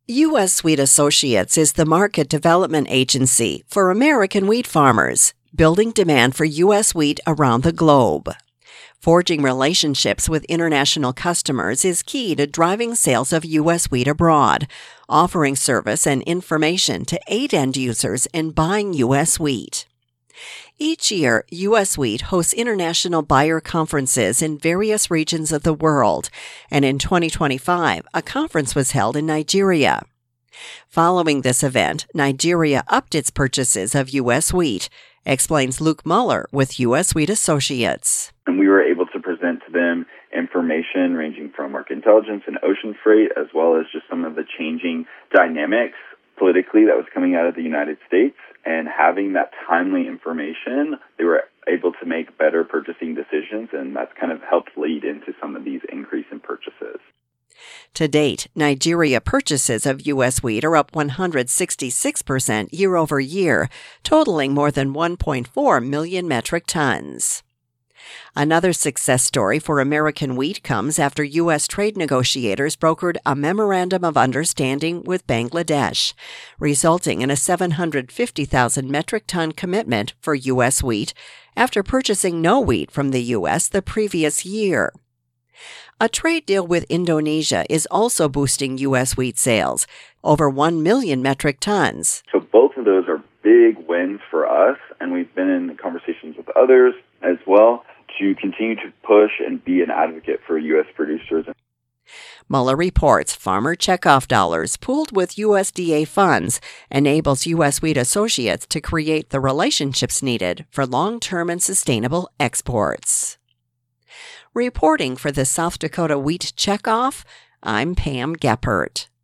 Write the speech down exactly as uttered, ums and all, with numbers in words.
U S. Wheat Associates is the market development agency for American wheat farmers, building demand for U S wheat around the globe. Forging relationships with international customers is key to driving sales of U S wheat abroad, offering service and information to aid end users in buying U S wheat. Each year, U S. Wheat hosts international buyer conferences in various regions of the world, and in twenty twenty-five, a conference was held in Nigeria. Following this event, Nigeria upped its purchases of U S wheat, explains Luke Muller with U S. Wheat Associates. And we were able to present to them information ranging from market intelligence and ocean freight, as well as just some of the changing dynamics politically that was coming out of the United States. And having that timely information, they were able to make better purchasing decisions, and that's kind of helped lead into some of these increase in purchases. To date, Nigeria purchases of U S wheat are up one hundred sixty-six percent year over year, totaling more than one point four million metric tons. Another success story for American wheat comes after U S trade negotiators brokered a memorandum of understanding with Bangladesh, resulting in a seven hundred fifty thousand metric ton commitment for U S wheat after purchasing no wheat from the U S the previous year. A trade deal with Indonesia is also boosting U S wheat sales, over one million metric tons. So both of those are big wins for us, and we've been in conversations with others as well to continue to push and be an advocate for U S producers. Muller reports farmer checkoff dollars pooled with U S D A funds enables U S. Wheat Associates to create the relationships needed for long-term and sustainable exports. Reporting for the South Dakota Wheat Checkoff, I'm Pam Geppert.